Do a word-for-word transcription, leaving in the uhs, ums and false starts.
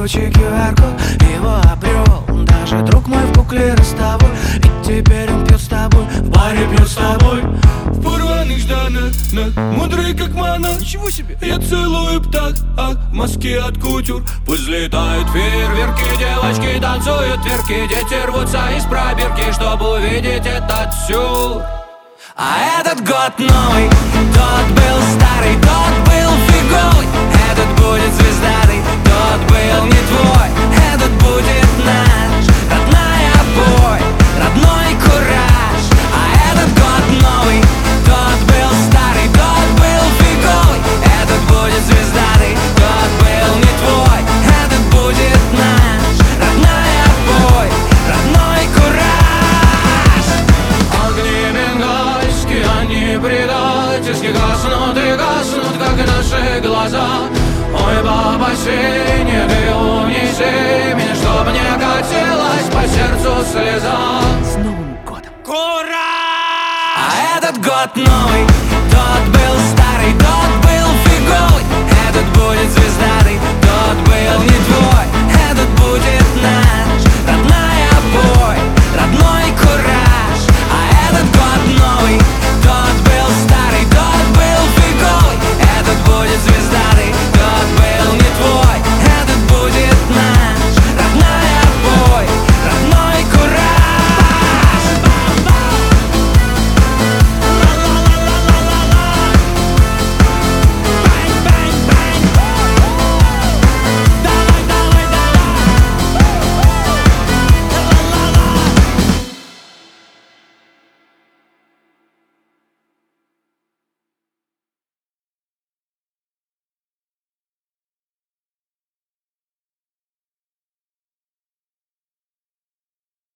жгучий ку ар код. Его обрел даже друг мой в кукле ростовой. И теперь он пьет с тобой, в баре пьет с тобой. В порванных штанах, мудрый как монах. Ничего себе! Я целую птах, ах, маски от кутюр. Пусть взлетают фейерверки, девочки танцуют тверки. Дети рвутся из пробирки, чтобы увидеть этот сюр. А этот год новый, тот был старый, тот был фиговый. Этот будет звездатый, тот был не твой. Этот будет наш, родной обой, родной кураж. А этот год новый, тот был старый, тот был фиговый. Этот будет звездатый, тот был не твой. Этот будет наш, родной обой, родной кураж. Огни бенгальские, они предательски гаснут и гаснут, как наши глаза. Ой, баба синяя, ты унеси меня, чтоб не катилась по сердцу слеза. С Новым годом! Ура! А этот год новый, тот был